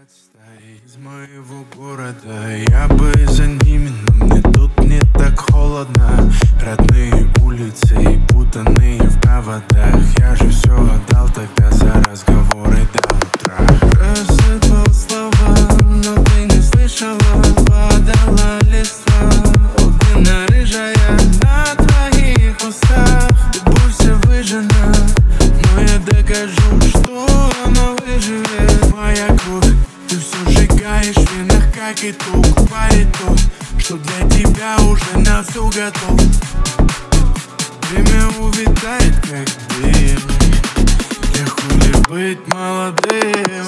Из моего города, я бы за ними, но мне тут не так холодно. Родные улицы и путанные в проводах. Я же все отдал тогда за разговоры до утра. Рассыпал слова, но ты не слышала. Падала листва, огненно-рыжая на твоих устах. Ты будь вся выжжена, но я докажу, что она выживет. Моя кровь, ты все сжигаешь в венах, как итог. Парит то, что для тебя уже на все готов. Время увядает, как дым. Легко ли быть молодым?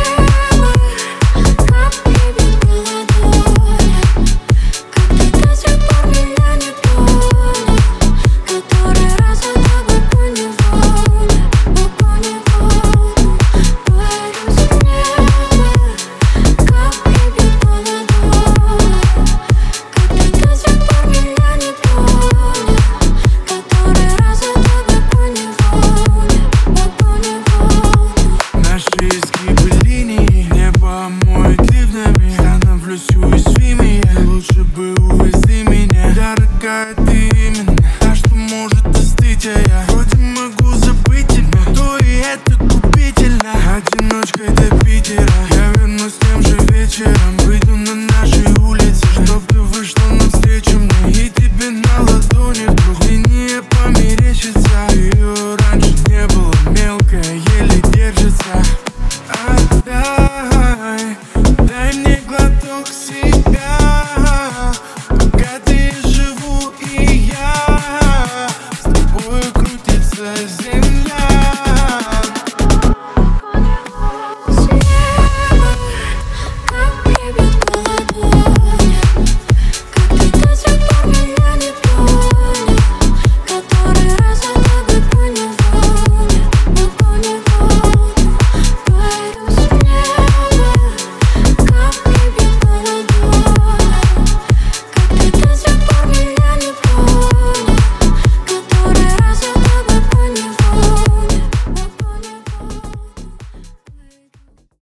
Лучше бы увези меня, дорогая, ты именно та, что может остыть, а я вроде могу забыть тебя, то и это губительно. Одиночкой ты